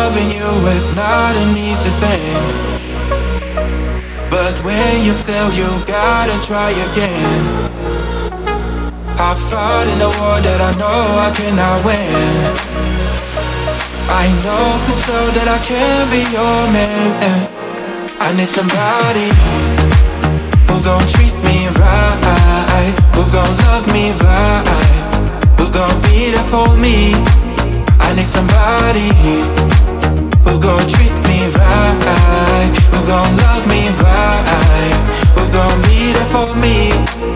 loving you is not an easy thing, but when you fail, you gotta try again. I fought in a war that I know I cannot win. I know for sure that I can be your man. I need somebody who gon' treat me right, who gon' love me right, who gon' be there for me. I need somebody who gon' treat me right, who gon' love me right, who gon' be there for me.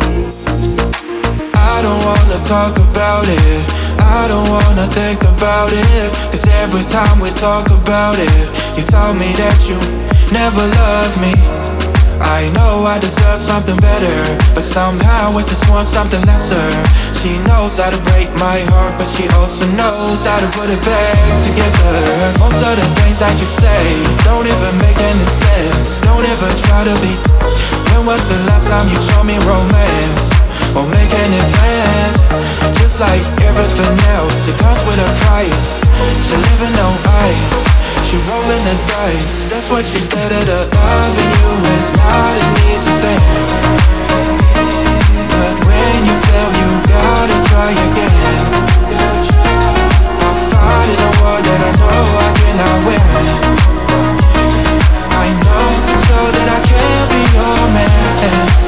I don't wanna talk about it, I don't wanna think about it, cause every time we talk about it, you tell me that you never loved me. I know I deserve something better, but somehow I just want something lesser. She knows how to break my heart, but she also knows how to put it back together. Most of the things that you say don't even make any sense. Don't ever try to be. When was the last time you showed me romance or make any plans? Just like everything else, it comes with a price. She living no ice, she rolling the dice. That's what she did it up. Loving you is not an easy thing, but when you fail, you gotta try again. I fought in a war that I know I cannot win. I know for sure that I can't be your man.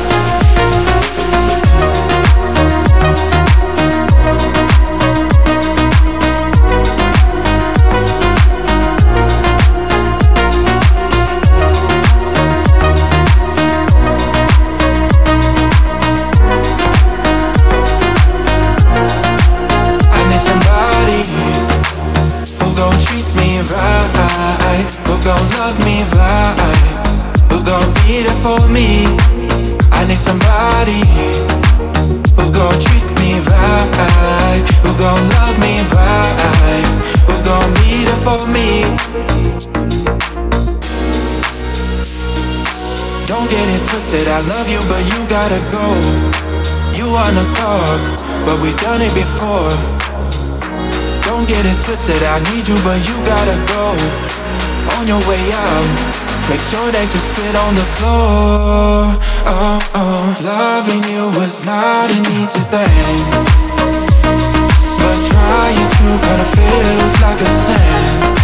Love me right, who gon' be there for me. I need somebody who gon' treat me right, who gon' love me right, who gon' be there for me. Don't get it twisted, I love you but you gotta go. You wanna talk, but we done it before. Don't get it twisted, I need you but you gotta go. On your way out, make sure that you spit on the floor. Oh, oh, loving you was not an easy thing, but trying to kinda feels like a sin.